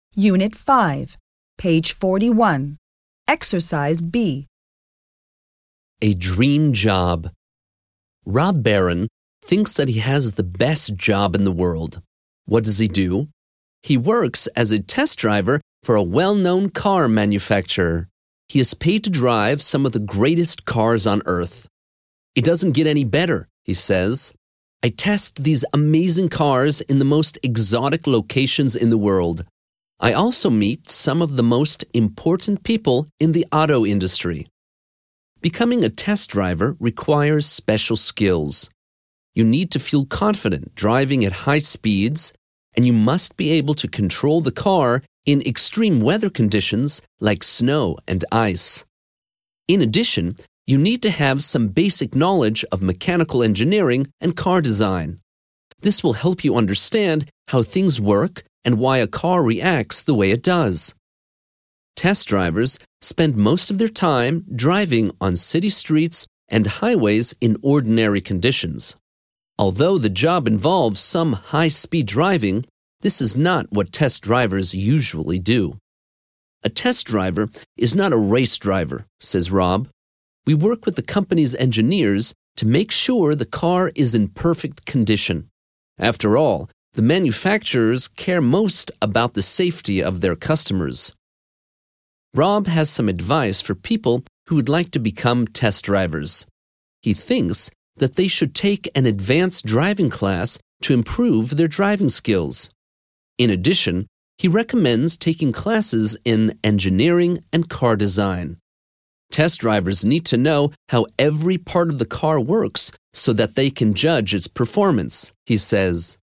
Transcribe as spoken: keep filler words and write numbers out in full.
Unit five, page forty-one. Exercise B. A dream job. Rob Barron thinks that he has the best job in the world. What does he do? He works as a test driver for a well-known car manufacturer. He is paid to drive some of the greatest cars on earth. It doesn't get any better, he says. I test these amazing cars in the most exotic locations in the world. I also meet some of the most important people in the auto industry. Becoming a test driver requires special skills. You need to feel confident driving at high speeds, and you must be able to control the car in extreme weather conditions like snow and ice. In addition, you need to have some basic knowledge of mechanical engineering and car design. This will help you understand how things work and why a car reacts the way it does. Test drivers spend most of their time driving on city streets and highways in ordinary conditions. Although the job involves some high-speed driving, this is not what test drivers usually do. A test driver is not a race driver, says Rob. We work with the company's engineers to make sure the car is in perfect condition. After all, the manufacturers care most about the safety of their customers. Rob has some advice for people who would like to become test drivers. He thinks that they should take an advanced driving class to improve their driving skills. In addition, he recommends taking classes in engineering and car design. Test drivers need to know how every part of the car works so that they can judge its performance, he says.